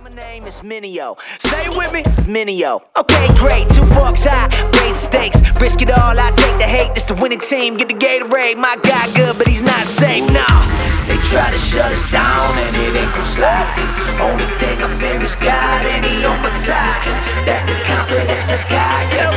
My name is Minio. Say it with me, Minio. Okay, great. 2 forks high, raise the stakes, risk it all. I take the hate. This the winning team. Get the Gatorade. My guy good, but he's not safe. Nah, they try to shut us down and it ain't gon' slide. Only thing I fear is God and He on my side. That's the confidence I got.